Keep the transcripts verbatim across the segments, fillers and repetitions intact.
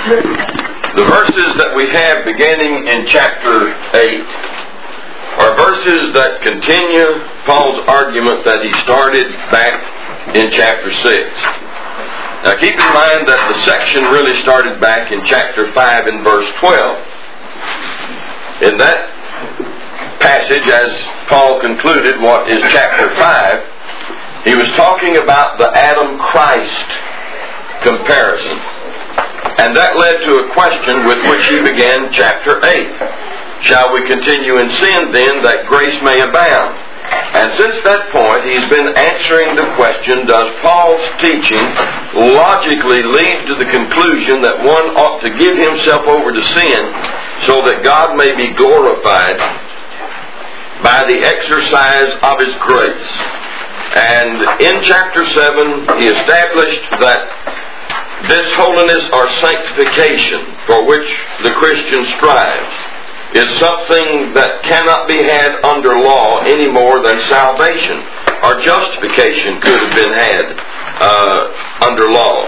The verses that we have beginning in chapter eight are verses that continue Paul's argument that he started back in chapter six. Now keep in mind that the section really started back in chapter five and verse twelve. In that passage, as Paul concluded what is chapter five, he was talking about the Adam-Christ comparison. And that led to a question with which he began chapter eight. Shall we continue in sin then, that grace may abound? And since that point, he's been answering the question, does Paul's teaching logically lead to the conclusion that one ought to give himself over to sin so that God may be glorified by the exercise of His grace? And in chapter seven, he established that this holiness or sanctification for which the Christian strives is something that cannot be had under law any more than salvation or justification could have been had uh, under law.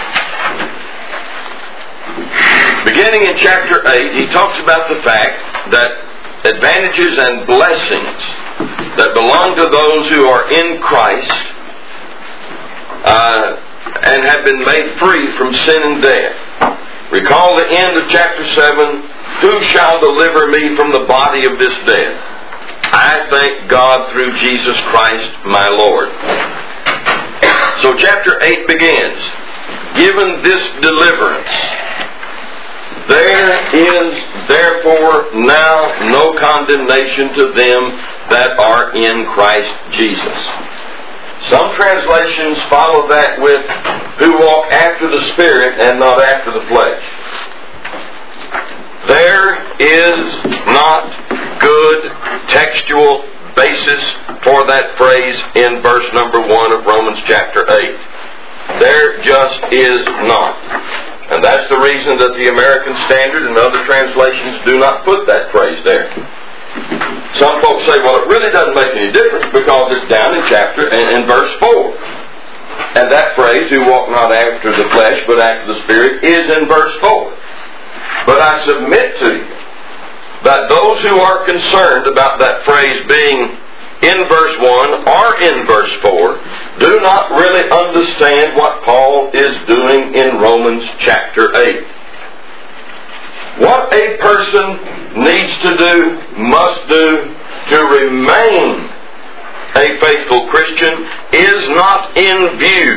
Beginning in chapter eight, he talks about the fact that advantages and blessings that belong to those who are in Christ uh, and have been made free from sin and death. Recall the end of chapter seven. Who shall deliver me from the body of this death? I thank God through Jesus Christ my Lord. So chapter eight begins. Given this deliverance, there is therefore now no condemnation to them that are in Christ Jesus. Some translations follow that with, who walk after the Spirit and not after the flesh. There is not good textual basis for that phrase in verse number one of Romans chapter eight. There just is not. And that's the reason that the American Standard and other translations do not put that phrase there. Some folks say, well, it really doesn't make any difference because it's down in chapter and in verse four. And that phrase, who walk not after the flesh but after the Spirit, is in verse four. But I submit to you that those who are concerned about that phrase being in verse one or in verse four do not really understand what Paul is doing in Romans chapter eight. What a person needs to do, must do, to remain a faithful Christian is not in view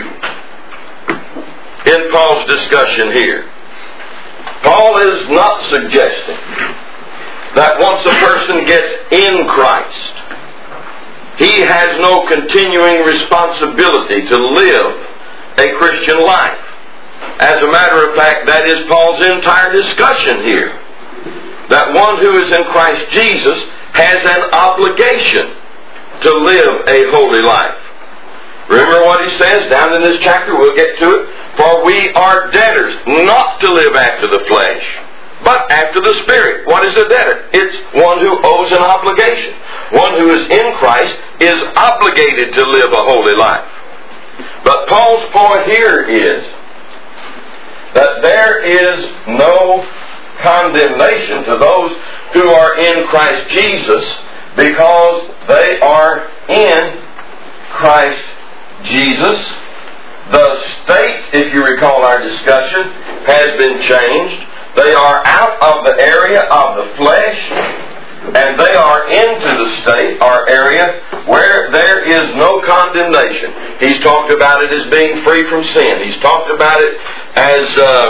in Paul's discussion here. Paul is not suggesting that once a person gets in Christ, he has no continuing responsibility to live a Christian life. As a matter of fact, that is Paul's entire discussion here. That one who is in Christ Jesus has an obligation to live a holy life. Remember what he says down in this chapter? We'll get to it. For we are debtors, not to live after the flesh, but after the Spirit. What is a debtor? It's one who owes an obligation. One who is in Christ is obligated to live a holy life. But Paul's point here is that there is no condemnation to those who are in Christ Jesus because they are in Christ Jesus. The state, if you recall our discussion, has been changed. They are out of the area of the flesh, and they are into the state or area where there is no condemnation. He's talked about it as being free from sin. He's talked about it as uh,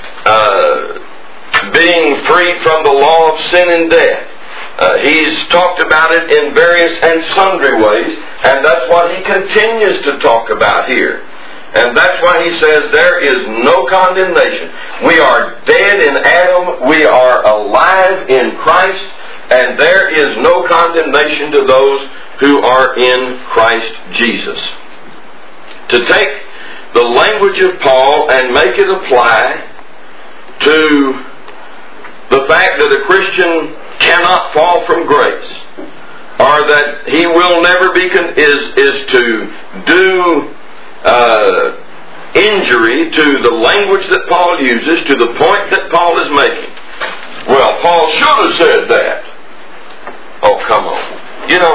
uh, being free from the law of sin and death. Uh, he's talked about it in various and sundry ways, and that's what he continues to talk about here. And that's why he says there is no condemnation. We are dead in Adam. We are alive in Christ. And there is no condemnation to those who are in Christ Jesus. To take the language of Paul and make it apply to the fact that a Christian cannot fall from grace, or that he will never be con- is is to do uh, injury to the language that Paul uses, to the point that Paul is making. Well, Paul should have said that. Oh, come on. You know,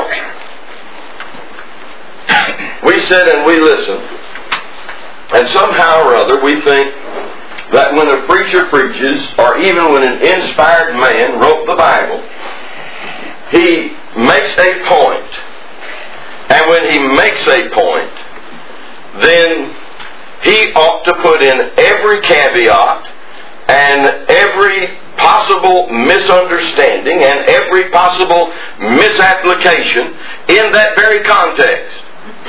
we sit and we listen, and somehow or other we think that when a preacher preaches, or even when an inspired man wrote the Bible, he makes a point. And when he makes a point, then he ought to put in every caveat and every possible misunderstanding and every possible misapplication in that very context.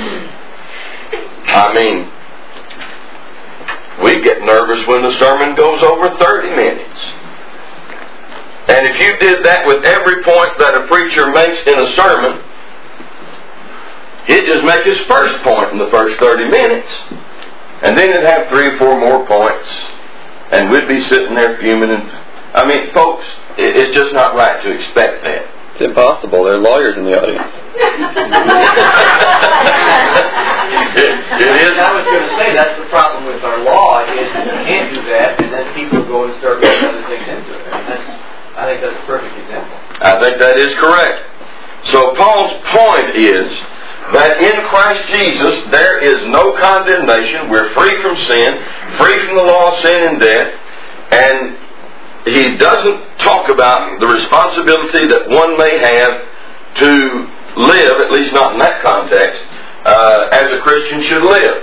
I mean, we get nervous when the sermon goes over thirty minutes. And if you did that with every point that a preacher makes in a sermon, he'd just make his first point in the first thirty minutes. And then he'd have three or four more points. And we'd be sitting there fuming. And I mean, folks, it's just not right to expect that. It's impossible. There are lawyers in the audience. it, it is. I was going to say, that's the problem with our law, is that you can't do that, and then people go and start putting other things into it. And that's, I think that's a perfect example. I think that is correct. So Paul's point is that in Christ Jesus there is no condemnation. We're free from sin, free from the law of sin and death, and he doesn't talk about the responsibility that one may have to live, at least not in that context, uh, as a Christian should live.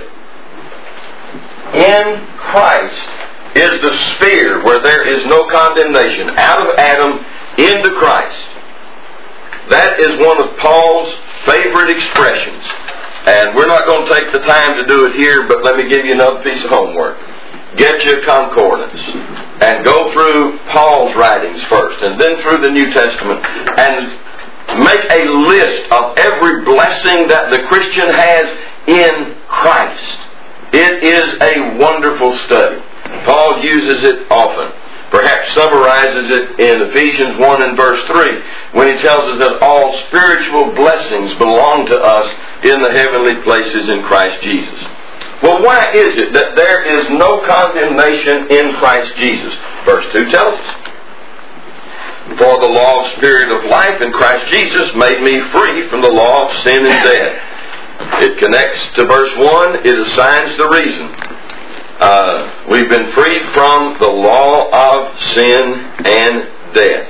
In Christ is the sphere where there is no condemnation. Out of Adam into Christ. That is one of Paul's favorite expressions. And we're not going to take the time to do it here, but let me give you another piece of homework. Get your concordance and go through Paul's writings first and then through the New Testament and make a list of every blessing that the Christian has in Christ. It is a wonderful study. Paul uses it often. Perhaps summarizes it in Ephesians one and verse three when he tells us that all spiritual blessings belong to us in the heavenly places in Christ Jesus. Well, why is it that there is no condemnation in Christ Jesus? Verse two tells us. For the law of spirit of life in Christ Jesus made me free from the law of sin and death. It connects to verse one. It assigns the reason. Uh, we've been freed from the law of sin and death.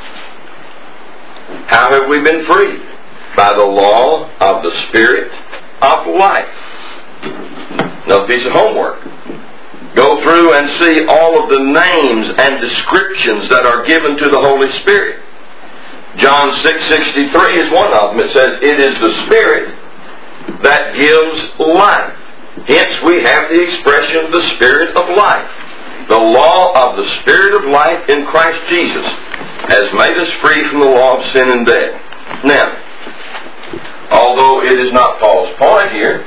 How have we been freed? By the law of the Spirit of life. Another piece of homework. Go through and see all of the names and descriptions that are given to the Holy Spirit. John six sixty-three is one of them. It says, it is the Spirit that gives life. Hence we have the expression, the Spirit of life. The law of the Spirit of life in Christ Jesus has made us free from the law of sin and death. Now, although it is not Paul's point here,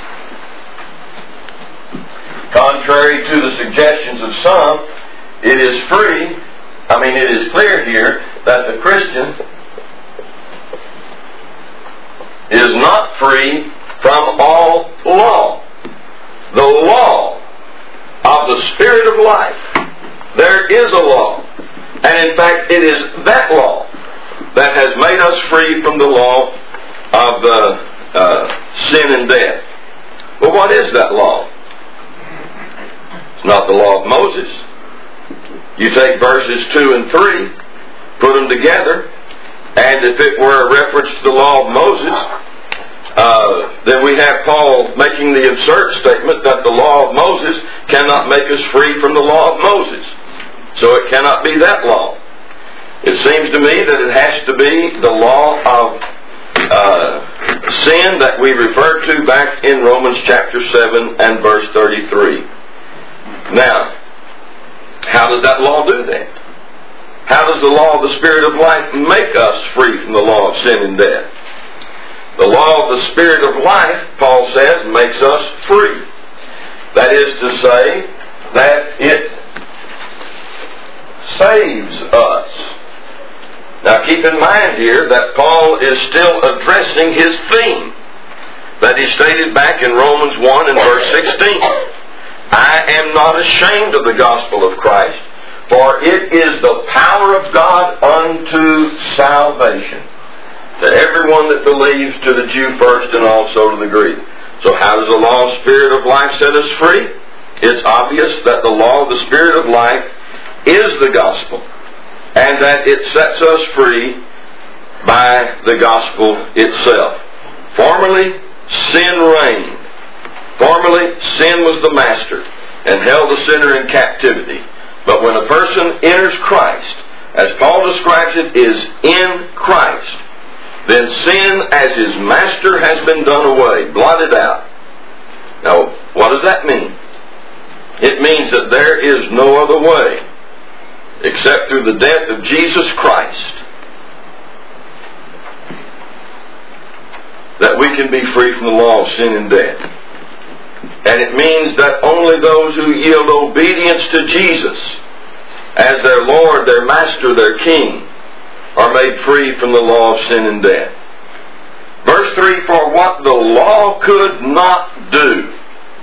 contrary to the suggestions of some, it is free, I mean it is clear here that the Christian is not free from all law. The law of the Spirit of life. There is a law. And in fact, it is that law that has made us free from the law of uh, uh, sin and death. Well, what is that law? It's not the law of Moses. You take verses two and three, put them together, and if it were a reference to the law of Moses, Uh, then we have Paul making the absurd statement that the law of Moses cannot make us free from the law of Moses. So it cannot be that law. It seems to me that it has to be the law of uh, sin that we referred to back in Romans chapter seven and verse thirty-three. Now, how does that law do that? How does the law of the Spirit of life make us free from the law of sin and death? The law of the Spirit of life, Paul says, makes us free. That is to say, that it saves us. Now keep in mind here that Paul is still addressing his theme that he stated back in Romans one and verse sixteen. not ashamed of the gospel of Christ, for it is the power of God unto salvation, to everyone that believes, to the Jew first and also to the Greek. So how does the law of Spirit of life set us free? It's obvious that the law of the Spirit of life is the gospel, and that it sets us free by the gospel itself. Formerly, sin reigned. Formerly, sin was the master and held the sinner in captivity. But when a person enters Christ, as Paul describes it, is in Christ, then sin as his master has been done away, blotted out. Now, what does that mean? It means that there is no other way except through the death of Jesus Christ that we can be free from the law of sin and death. And it means that only those who yield obedience to Jesus as their Lord, their Master, their King, are made free from the law of sin and death. Verse three, for what the law could not do,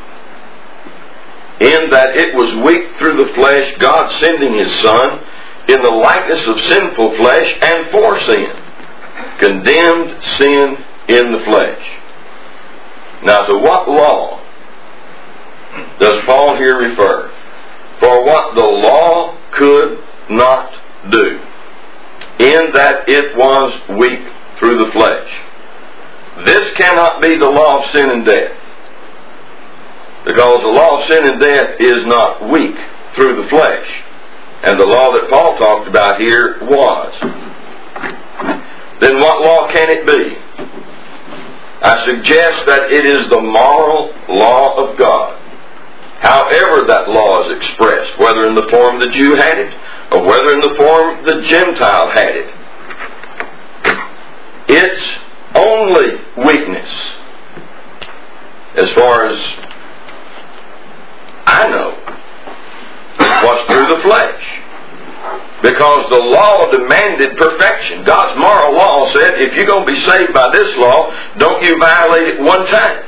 in that it was weak through the flesh, God sending His Son in the likeness of sinful flesh and for sin, condemned sin in the flesh. Now, to what law does Paul here refer? For what the law could not do, in that it was weak through the flesh. This cannot be the law of sin and death, because the law of sin and death is not weak through the flesh. And the law that Paul talked about here was. Then what law can it be? I suggest that it is the moral law of God. However that law is expressed, whether in the form the Jew had it, or whether in the form the Gentile had it. Its only weakness, as far as I know, was through the flesh. Because the law demanded perfection. God's moral law said, if you're going to be saved by this law, don't you violate it one time.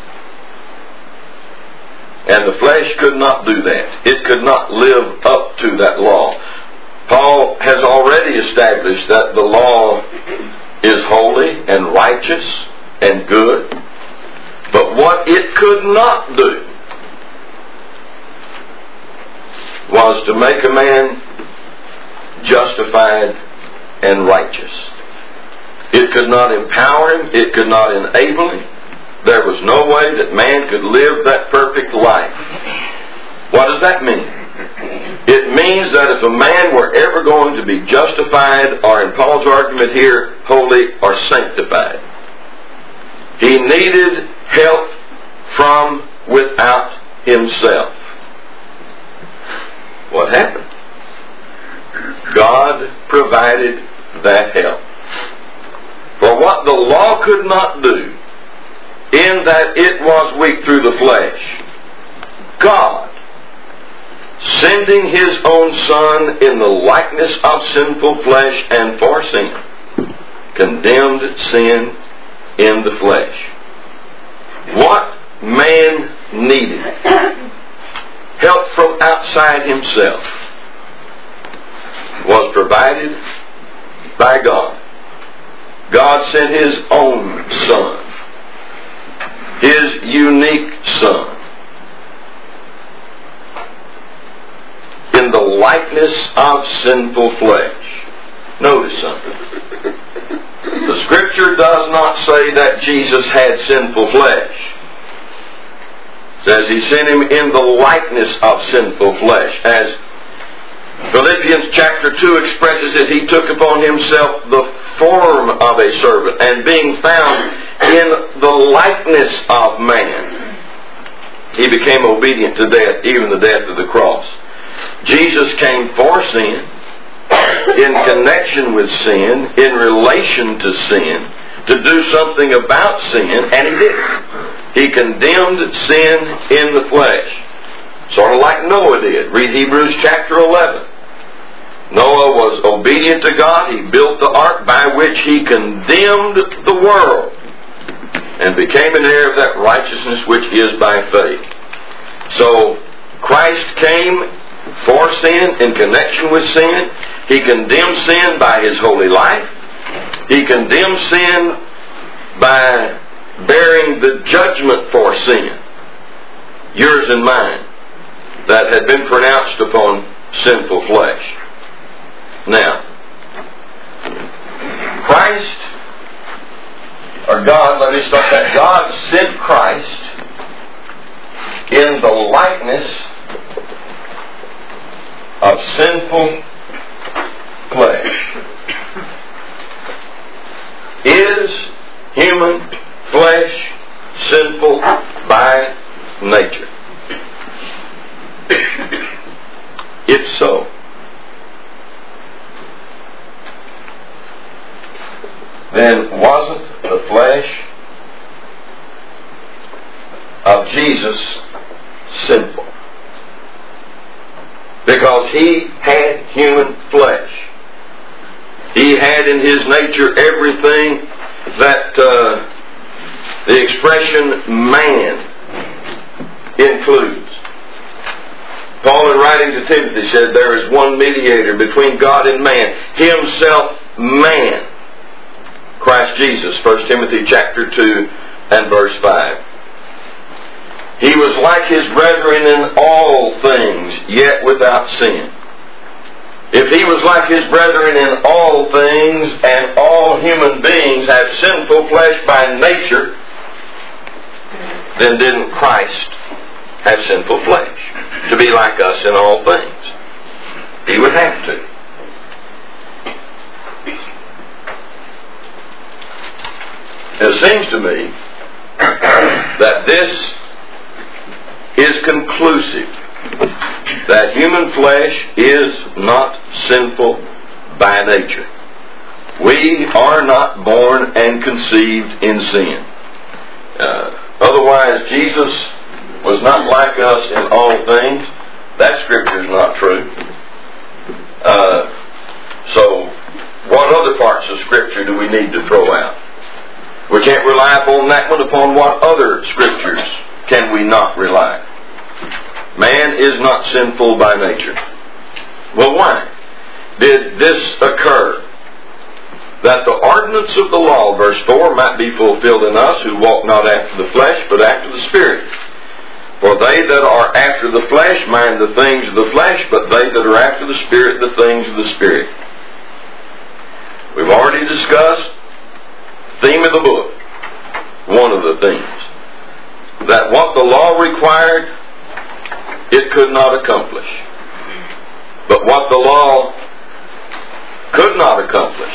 And the flesh could not do that. It could not live up to that law. Paul has already established that the law is holy and righteous and good. But what it could not do was to make a man justified and righteous. It could not empower him. It could not enable him. There was no way that man could live that perfect life. What does that mean? It means that if a man were ever going to be justified, or in Paul's argument here, holy or sanctified, he needed help from without himself. What happened? God provided that help. For what the law could not do, in that it was weak through the flesh, God, sending His own Son in the likeness of sinful flesh and for sin, condemned sin in the flesh. What man needed, help from outside himself, was provided by God. God sent His own Son, His unique Son, in the likeness of sinful flesh. Notice something. The Scripture does not say that Jesus had sinful flesh. It says He sent Him in the likeness of sinful flesh. As Philippians chapter two expresses it, He took upon Himself the form of a servant, and being found in the likeness of man, He became obedient to death, even the death of the cross. Jesus came for sin, in connection with sin, in relation to sin, to do something about sin, and He did it. He condemned sin in the flesh, sort of like Noah did. Read Hebrews chapter eleven. Noah was obedient to God. He built the ark by which he condemned the world and became an heir of that righteousness which is by faith. So Christ came for sin, in connection with sin. He condemned sin by His holy life. He condemned sin by bearing the judgment for sin, yours and mine, that had been pronounced upon sinful flesh. Now, Christ, or God, let me start that. God sent Christ in the likeness of sinful flesh. Is human flesh sinful by nature? If so, then wasn't the flesh of Jesus sinful? Because He had human flesh. He had in His nature everything that uh, the expression man includes. Paul, in writing to Timothy, said, there is one mediator between God and man, Himself man, Christ Jesus. First Timothy chapter two and verse five. He was like His brethren in all things, yet without sin. If He was like His brethren in all things, and all human beings have sinful flesh by nature, then didn't Christ have sinful flesh to be like us in all things? He would have to. It seems to me that this is conclusive, that human flesh is not sinful by nature. We are not born and conceived in sin. Uh, otherwise, Jesus was not like us in all things. That scripture is not true. Uh, so, what other parts of scripture do we need to throw out? We can't rely upon that one. Upon what other scriptures can we not rely? Man is not sinful by nature. Well, why did this occur? That the ordinance of the law, verse four, might be fulfilled in us who walk not after the flesh, but after the Spirit. For they that are after the flesh mind the things of the flesh, but they that are after the Spirit, the things of the Spirit. We've already discussed the theme of the book, one of the themes, that what the law required, it could not accomplish. But what the law could not accomplish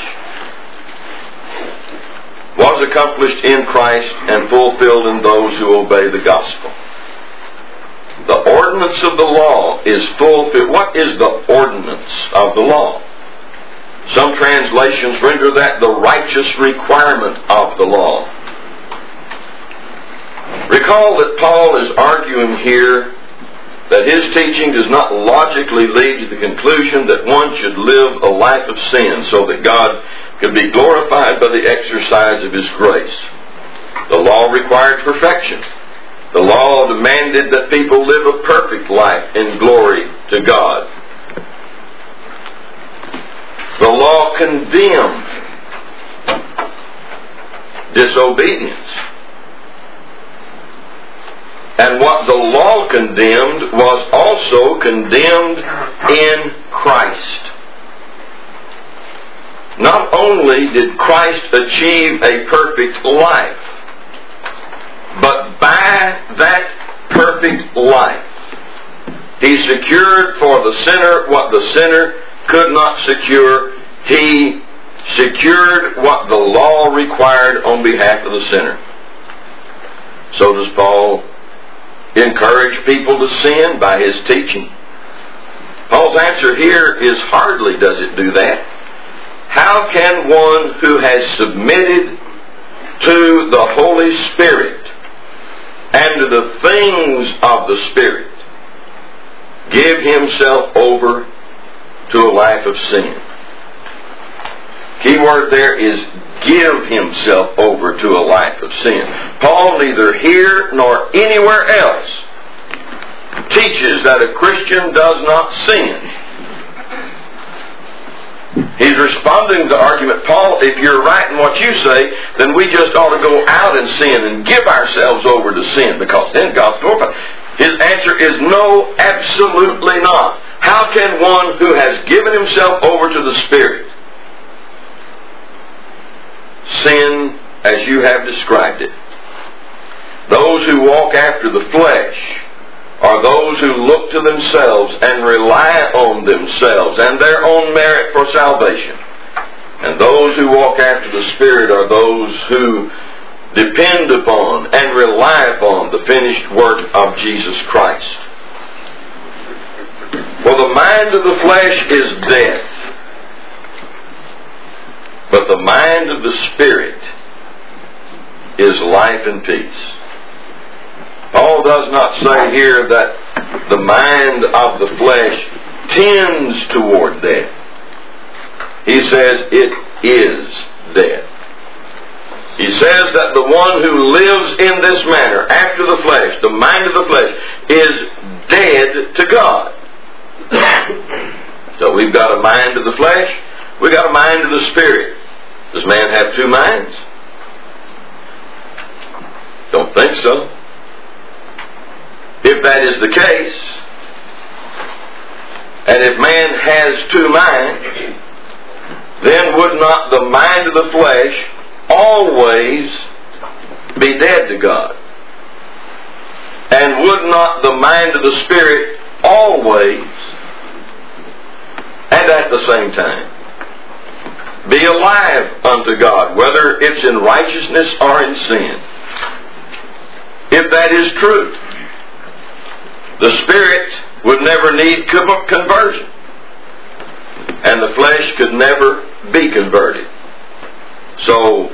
was accomplished in Christ and fulfilled in those who obey the gospel. The ordinance of the law is fulfilled. What is the ordinance of the law? Some translations render that the righteous requirement of the law. Recall that Paul is arguing here that his teaching does not logically lead to the conclusion that one should live a life of sin so that God could be glorified by the exercise of His grace. The law required perfection. The law demanded that people live a perfect life in glory to God. The law condemned disobedience. And what the law condemned was also condemned in Christ. Not only did Christ achieve a perfect life, but by that perfect life, He secured for the sinner what the sinner could not secure. He secured what the law required on behalf of the sinner. So does Paul encourage people to sin by his teaching? Paul's answer here is hardly does it do that. How can one who has submitted to the Holy Spirit and to the things of the Spirit give himself over to a life of sin? Key word there is give himself over to a life of sin. Paul neither here nor anywhere else teaches that a Christian does not sin. He's responding to the argument, Paul, if you're right in what you say, then we just ought to go out and sin and give ourselves over to sin, because then God's glorified. His answer is no, absolutely not. How can one who has given himself over to the Spirit sin as you have described it? Those who walk after the flesh are those who look to themselves and rely on themselves and their own merit for salvation. And those who walk after the Spirit are those who depend upon and rely upon the finished work of Jesus Christ. For the mind of the flesh is death, but the mind of the Spirit is life and peace. Paul does not say here that the mind of the flesh tends toward death. He says it is death. He says that the one who lives in this manner, after the flesh, the mind of the flesh, is dead to God. So we've got a mind of the flesh, we've got a mind of the Spirit. Does man have two minds? Don't think so. If that is the case, and if man has two minds, then would not the mind of the flesh always be dead to God? And would not the mind of the Spirit always, and at the same time, be alive unto God, whether it's in righteousness or in sin? If that is true, the Spirit would never need conversion, and the flesh could never be converted. So,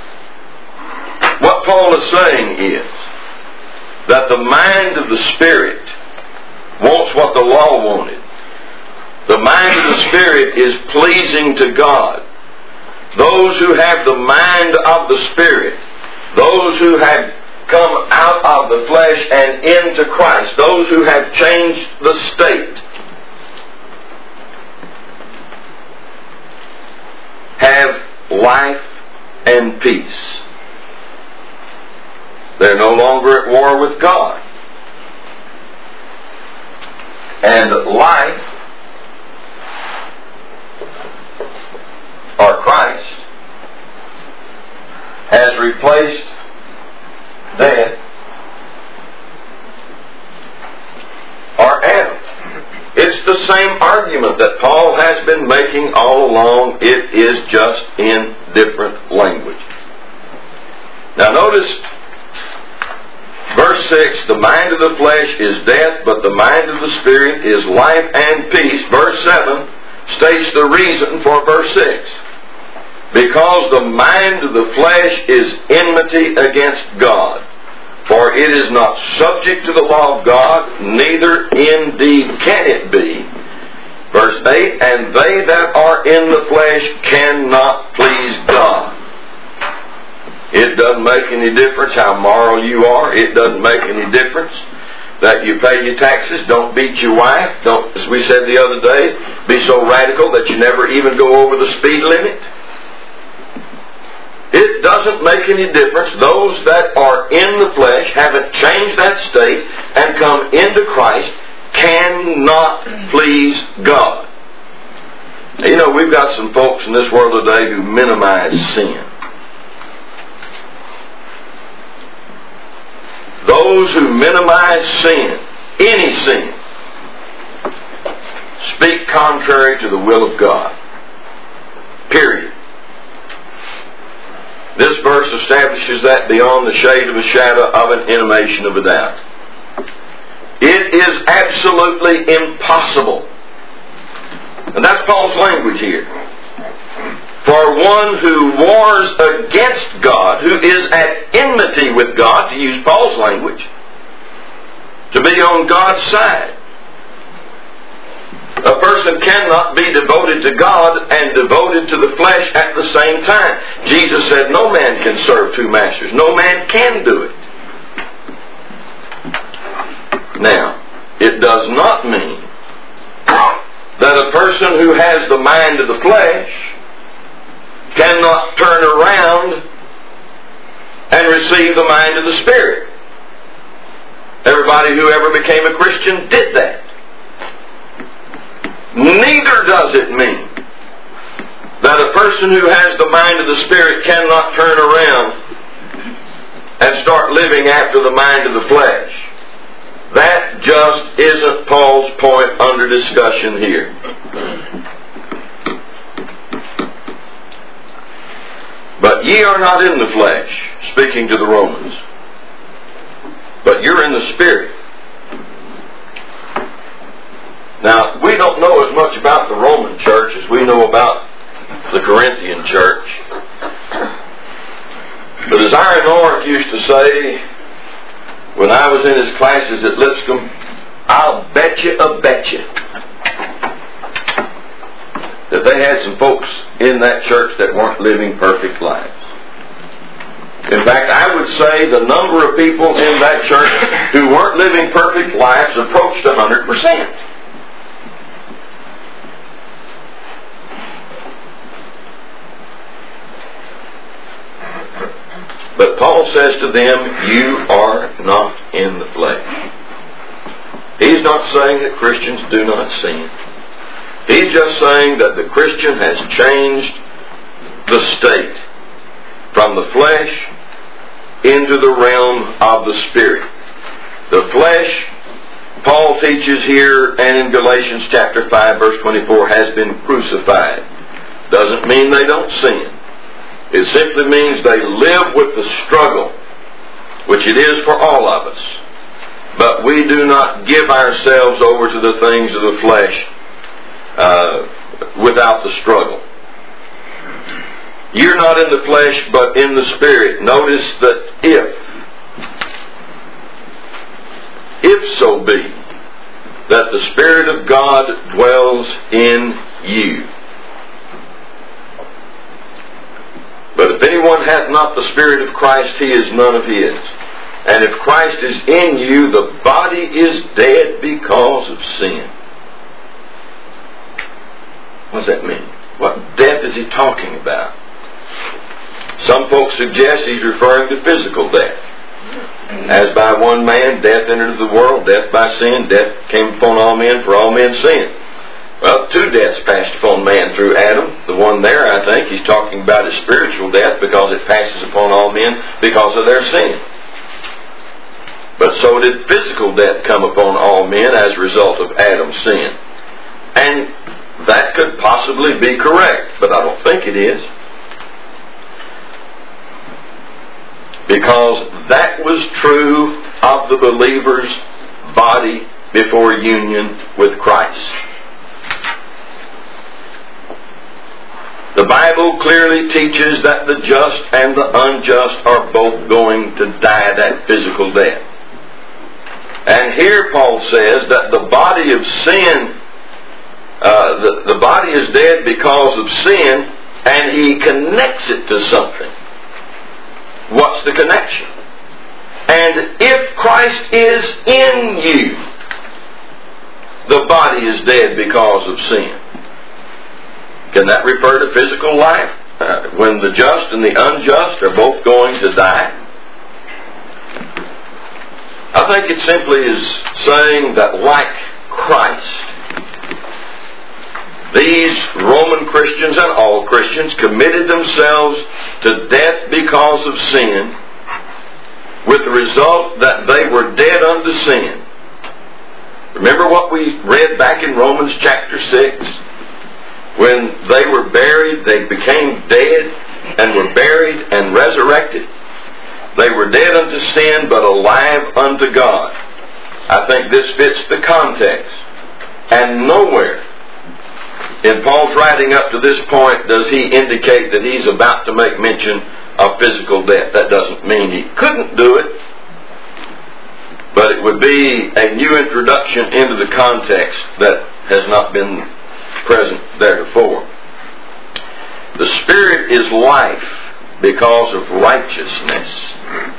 what Paul is saying is that the mind of the Spirit wants what the law wanted. The mind of the Spirit is pleasing to God. Those who have the mind of the Spirit, those who have come out of the flesh and into Christ, those who have changed the state, have life and peace. They're no longer at war with God. And life, or Christ, has replaced death, or Adam. It's the same argument that Paul has been making all along. It is just in different language. Now notice verse six, the mind of the flesh is death, but the mind of the Spirit is life and peace. Verse seven states the reason for verse six. Because the mind of the flesh is enmity against God, for it is not subject to the law of God, neither indeed can it be. Verse eight, and they that are in the flesh cannot please God. It doesn't make any difference how moral you are. It doesn't make any difference that you pay your taxes. Don't beat your wife. Don't, as we said the other day, be so radical that you never even go over the speed limit. It doesn't make any difference. Those that are in the flesh, haven't changed that state, and come into Christ, cannot please God. Now, you know, we've got some folks in this world today who minimize sin. Those who minimize sin, any sin, speak contrary to the will of God. Period. This verse establishes that beyond the shade of a shadow of an intimation of a doubt. It is absolutely impossible. And that's Paul's language here. For one who wars against God, who is at enmity with God, to use Paul's language, to be on God's side. A person cannot be devoted to God and devoted to the flesh at the same time. Jesus said no man can serve two masters. No man can do it. Now, it does not mean that a person who has the mind of the flesh cannot turn around and receive the mind of the Spirit. Everybody who ever became a Christian did that. Neither does it mean that a person who has the mind of the Spirit cannot turn around and start living after the mind of the flesh. That just isn't Paul's point under discussion here. But ye are not in the flesh, speaking to the Romans, but you're in the Spirit. Now, we don't know as much about the Roman church as we know about the Corinthian church. But as Iron Ork used to say when I was in his classes at Lipscomb, I'll bet you a bet you that they had some folks in that church that weren't living perfect lives. In fact, I would say the number of people in that church who weren't living perfect lives approached one hundred percent. But Paul says to them, you are not in the flesh. He's not saying that Christians do not sin. He's just saying that the Christian has changed the state from the flesh into the realm of the Spirit. The flesh, Paul teaches here and in Galatians chapter five verse twenty-four, has been crucified. Doesn't mean they don't sin. It simply means they live with the struggle, which it is for all of us. But we do not give ourselves over to the things of the flesh uh, without the struggle. You're not in the flesh, but in the Spirit. Notice that if, if so be, that the Spirit of God dwells in you. But if anyone hath not the Spirit of Christ, he is none of his. And if Christ is in you, the body is dead because of sin. What does that mean? What death is he talking about? Some folks suggest he's referring to physical death. As by one man death entered the world, death by sin, death came upon all men, for all men sinned. Well, two deaths passed upon man through Adam. The one there, I think, he's talking about is spiritual death because it passes upon all men because of their sin. But so did physical death come upon all men as a result of Adam's sin. And that could possibly be correct, but I don't think it is. Because that was true of the believer's body before union with Christ. The Bible clearly teaches that the just and the unjust are both going to die that physical death. And here Paul says that the body of sin, uh, the, the body is dead because of sin, and he connects it to something. What's the connection? And if Christ is in you, the body is dead because of sin. Can that refer to physical life? Uh, when the just and the unjust are both going to die? I think it simply is saying that like Christ, these Roman Christians and all Christians committed themselves to death because of sin, with the result that they were dead unto sin. Remember what we read back in Romans chapter six? When they were buried, they became dead and were buried and resurrected. They were dead unto sin, but alive unto God. I think this fits the context. And nowhere in Paul's writing up to this point does he indicate that he's about to make mention of physical death. That doesn't mean he couldn't do it, but it would be a new introduction into the context that has not been present theretofore. The Spirit is life because of righteousness.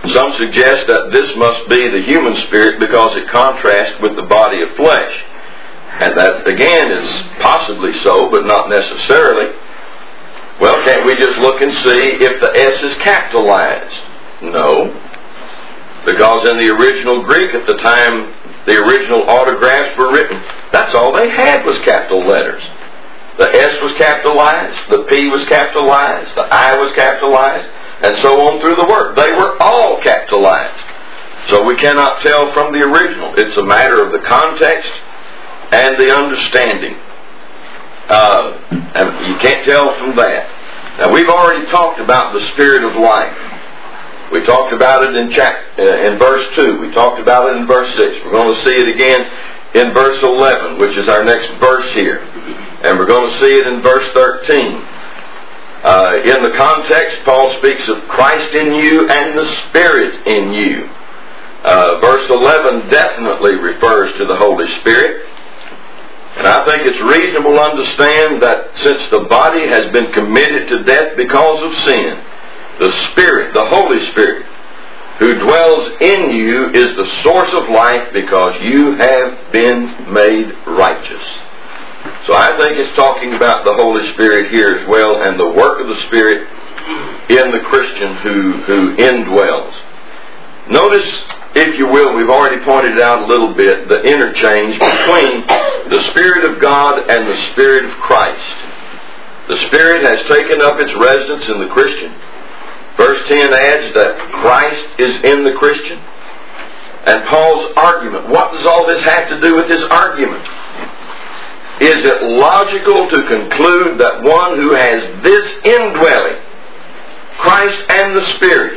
Some suggest that this must be the human spirit because it contrasts with the body of flesh. And that, again, is possibly so, but not necessarily. Well, can't we just look and see if the S is capitalized? No. Because in the original Greek at the time the original autographs were written, that's all they had was capital letters. The S was capitalized, the P was capitalized, the I was capitalized, and so on through the word. They were all capitalized. So we cannot tell from the original. It's a matter of the context and the understanding. Uh, and you can't tell from that. Now, we've already talked about the Spirit of life. We talked about it in, chap- uh, in verse two. We talked about it in verse six. We're going to see it again in verse eleven, which is our next verse here. And we're going to see it in verse thirteen. Uh, in the context, Paul speaks of Christ in you and the Spirit in you. Uh, verse eleven definitely refers to the Holy Spirit. And I think it's reasonable to understand that since the body has been committed to death because of sin, the Spirit, the Holy Spirit, who dwells in you is the source of life because you have been made righteous. So I think it's talking about the Holy Spirit here as well, and the work of the Spirit in the Christian who, who indwells. Notice, if you will, we've already pointed out a little bit, the interchange between the Spirit of God and the Spirit of Christ. The Spirit has taken up its residence in the Christian. Verse ten adds that Christ is in the Christian. And Paul's argument, what does all this have to do with his argument? Is it logical to conclude that one who has this indwelling, Christ and the Spirit,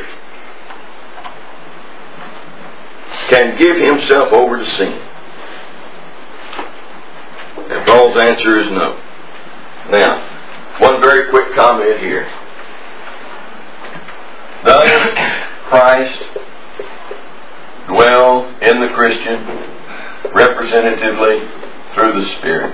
can give himself over to sin? And Paul's answer is no. Now, one very quick comment here. Does Christ dwell in the Christian representatively through the Spirit?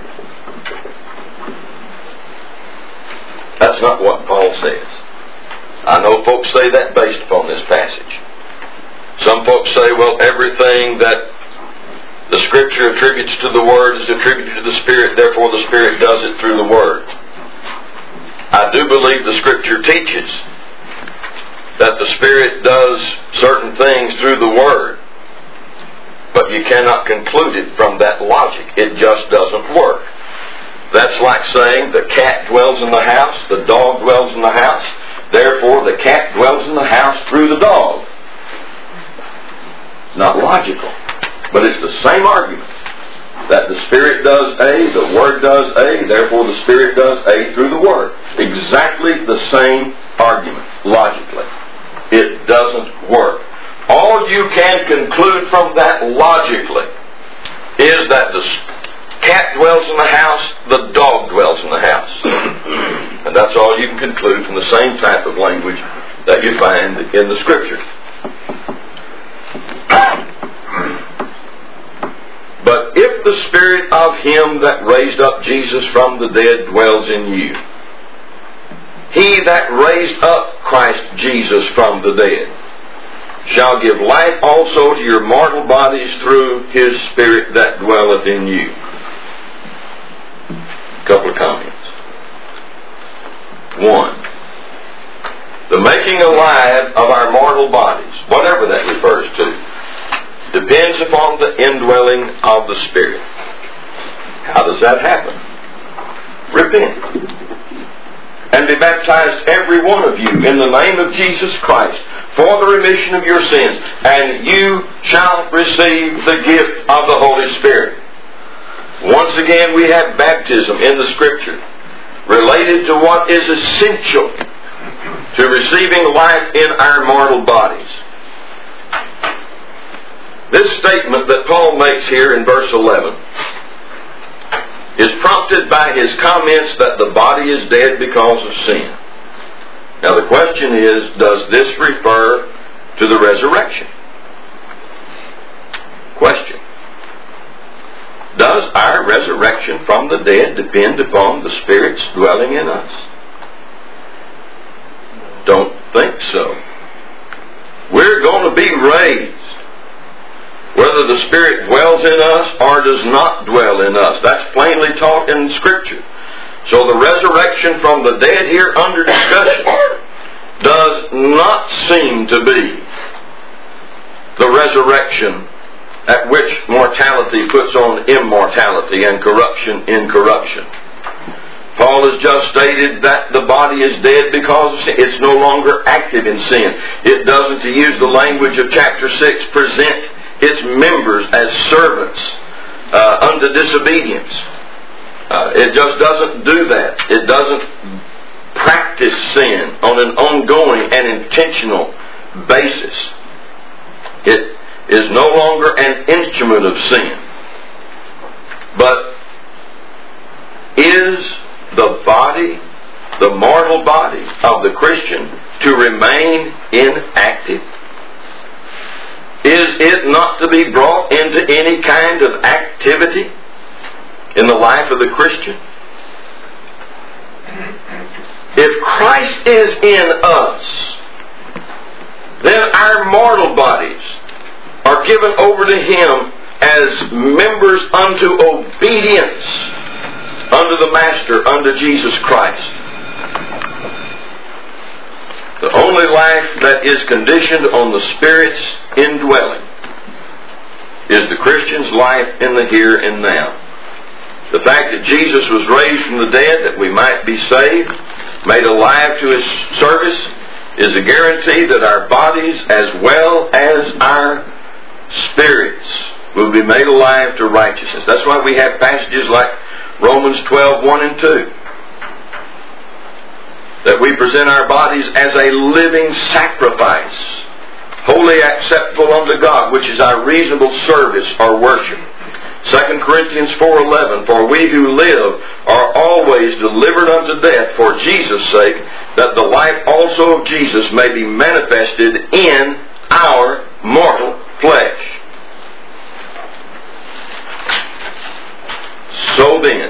That's not what Paul says. I know folks say that based upon this passage. Some folks say, well, everything that the Scripture attributes to the Word is attributed to the Spirit, therefore the Spirit does it through the Word. I do believe the Scripture teaches that the Spirit does certain things through the Word, but you cannot conclude it from that logic. It just doesn't work. That's like saying the cat dwells in the house, the dog dwells in the house, therefore the cat dwells in the house through the dog. Not logical, but it's the same argument. That the Spirit does A, the Word does A, therefore the Spirit does A through the Word. Exactly the same argument, logically. It doesn't work. All you can conclude from that logically is that the cat dwells in the house, the dog dwells in the house. And that's all you can conclude from the same type of language that you find in the Scripture. But if the Spirit of Him that raised up Jesus from the dead dwells in you, He that raised up Christ Jesus from the dead shall give life also to your mortal bodies through His Spirit that dwelleth in you. A couple of comments. One, the making alive of our mortal bodies, whatever that refers to, depends upon the indwelling of the Spirit. How does that happen? Repent. And be baptized, every one of you, in the name of Jesus Christ, for the remission of your sins, and you shall receive the gift of the Holy Spirit. Once again, we have baptism in the Scripture related to what is essential to receiving life in our mortal bodies. This statement that Paul makes here in verse eleven is prompted by his comments that the body is dead because of sin. Now the question is, does this refer to the resurrection? Question. Does our resurrection from the dead depend upon the Spirit's dwelling in us? Don't think so. We're going to be raised. Whether the Spirit dwells in us or does not dwell in us. That's plainly taught in Scripture. So the resurrection from the dead here under discussion does not seem to be the resurrection at which mortality puts on immortality and corruption in corruption. Paul has just stated that the body is dead because of sin. It's no longer active in sin. It doesn't, to use the language of chapter six, present its members as servants uh, unto disobedience. Uh, it just doesn't do that. It doesn't practice sin on an ongoing and intentional basis. It is no longer an instrument of sin. But is the body, the mortal body of the Christian, to remain inactive? Is it not to be brought into any kind of activity in the life of the Christian? If Christ is in us, then our mortal bodies are given over to Him as members unto obedience unto the Master, unto Jesus Christ. The only life that is conditioned on the Spirit's indwelling is the Christian's life in the here and now. The fact that Jesus was raised from the dead that we might be saved, made alive to His service, is a guarantee that our bodies as well as our spirits will be made alive to righteousness. That's why we have passages like Romans twelve, one and two. That we present our bodies as a living sacrifice, wholly acceptable unto God, which is our reasonable service or worship. Second Corinthians four eleven, for we who live are always delivered unto death for Jesus' sake, that the life also of Jesus may be manifested in our mortal flesh. So then,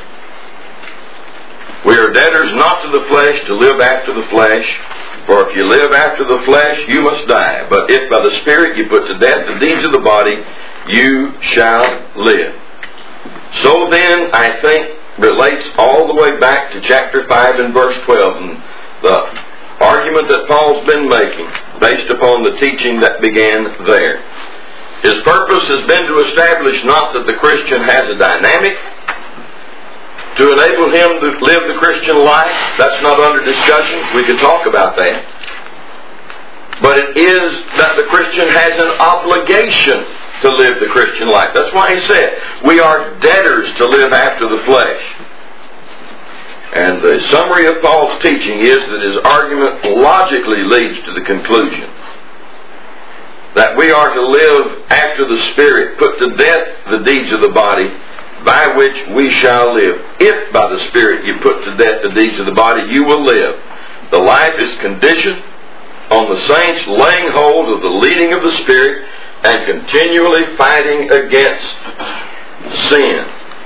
we are debtors not to the flesh to live after the flesh. For if you live after the flesh, you must die. But if by the Spirit you put to death the deeds of the body, you shall live. So then, I think, relates all the way back to chapter five and verse twelve. And the argument that Paul's been making, based upon the teaching that began there. His purpose has been to establish not that the Christian has a dynamic, to enable him to live the Christian life. That's not under discussion. We can talk about that. But it is that the Christian has an obligation to live the Christian life. That's why he said, we are debtors to live after the flesh. And the summary of Paul's teaching is that his argument logically leads to the conclusion that we are to live after the Spirit, put to death the deeds of the body, by which we shall live. If by the Spirit you put to death the deeds of the body, you will live. The life is conditioned on the saints laying hold of the leading of the Spirit and continually fighting against sin.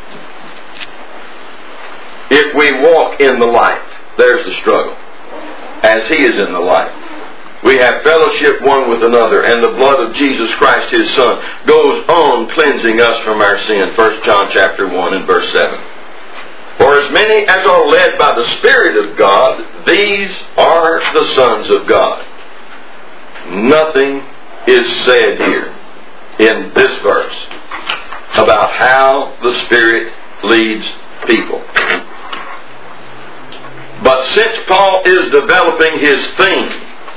If we walk in the light, there's the struggle, as He is in the light. We have fellowship one with another, and the blood of Jesus Christ, His Son, goes on cleansing us from our sin. First John chapter one and verse seven. For as many as are led by the Spirit of God, these are the sons of God. Nothing is said here in this verse about how the Spirit leads people. But since Paul is developing his theme,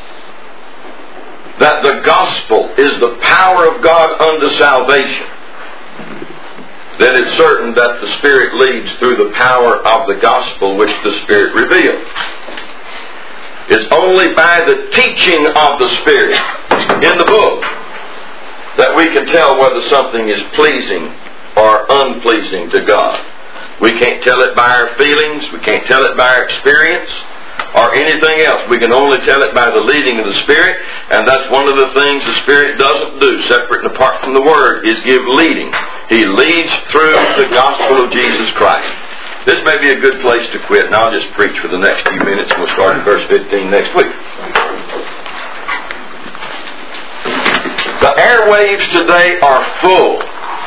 that the gospel is the power of God unto salvation, then it's certain that the Spirit leads through the power of the gospel which the Spirit reveals. It's only by the teaching of the Spirit in the book that we can tell whether something is pleasing or unpleasing to God. We can't tell it by our feelings, we can't tell it by our experience, or anything else. We can only tell it by the leading of the Spirit, and that's one of the things the Spirit doesn't do, separate and apart from the Word, is give leading. He leads through the gospel of Jesus Christ. This may be a good place to quit, and I'll just preach for the next few minutes, and we'll start at verse fifteen next week. The airwaves today are full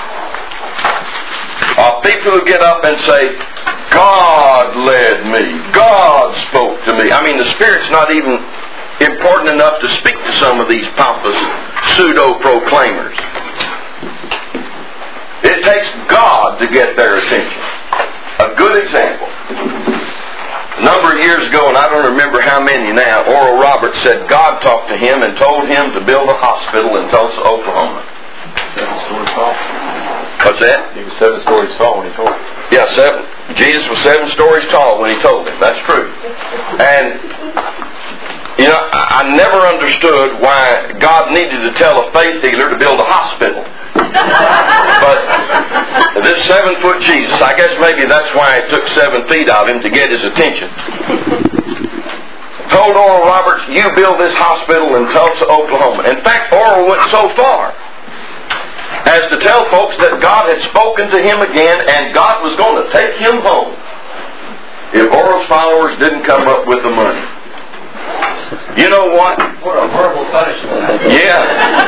of people who get up and say, God led me. God spoke to me. I mean, the Spirit's not even important enough to speak to some of these pompous pseudo-proclaimers. It takes God to get their attention. A good example. A number of years ago, and I don't remember how many now, Oral Roberts said God talked to him and told him to build a hospital in Tulsa, Oklahoma. Seven stories tall. What's that? He was seven stories tall when he told him. Yeah, seven. Jesus was seven stories tall when he told him. That's true. And, you know, I never understood why God needed to tell a faith healer to build a hospital. But this seven-foot Jesus, I guess maybe that's why it took seven feet of him to get his attention. Told Oral Roberts, you build this hospital in Tulsa, Oklahoma. In fact, Oral went so far as to tell folks that God had spoken to him again and God was going to take him home if Oral's followers didn't come up with the money. You know what? What a horrible punishment. Yeah.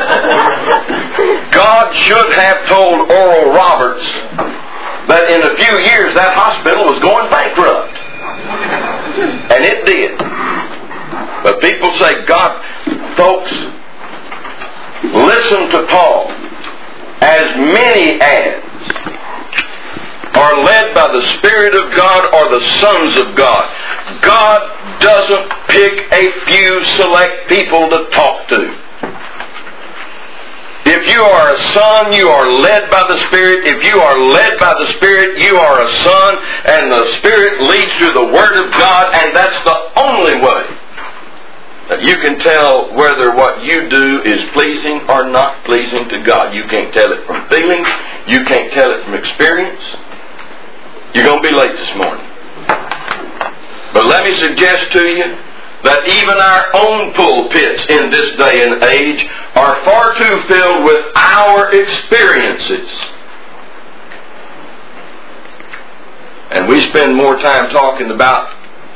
God should have told Oral Roberts that in a few years that hospital was going bankrupt. And it did. But people say, God, folks, listen to Paul. As many as are led by the Spirit of God or the sons of God. God doesn't pick a few select people to talk to. If you are a son, you are led by the Spirit. If you are led by the Spirit, you are a son, and the Spirit leads through the Word of God, and that's the only way that you can tell whether what you do is pleasing or not pleasing to God. You can't tell it from feelings. You can't tell it from experience. You're going to be late this morning. But let me suggest to you that even our own pulpits in this day and age are far too filled with our experiences. And we spend more time talking about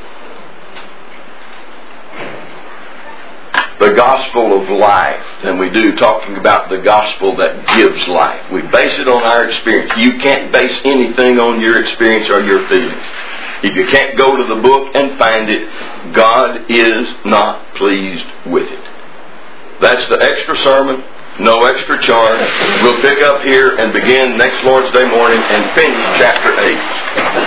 the gospel of life than we do talking about the gospel that gives life. We base it on our experience. You can't base anything on your experience or your feelings. If you can't go to the book and find it, God is not pleased with it. That's the extra sermon, no extra charge. We'll pick up here and begin next Lord's Day morning and finish chapter eight.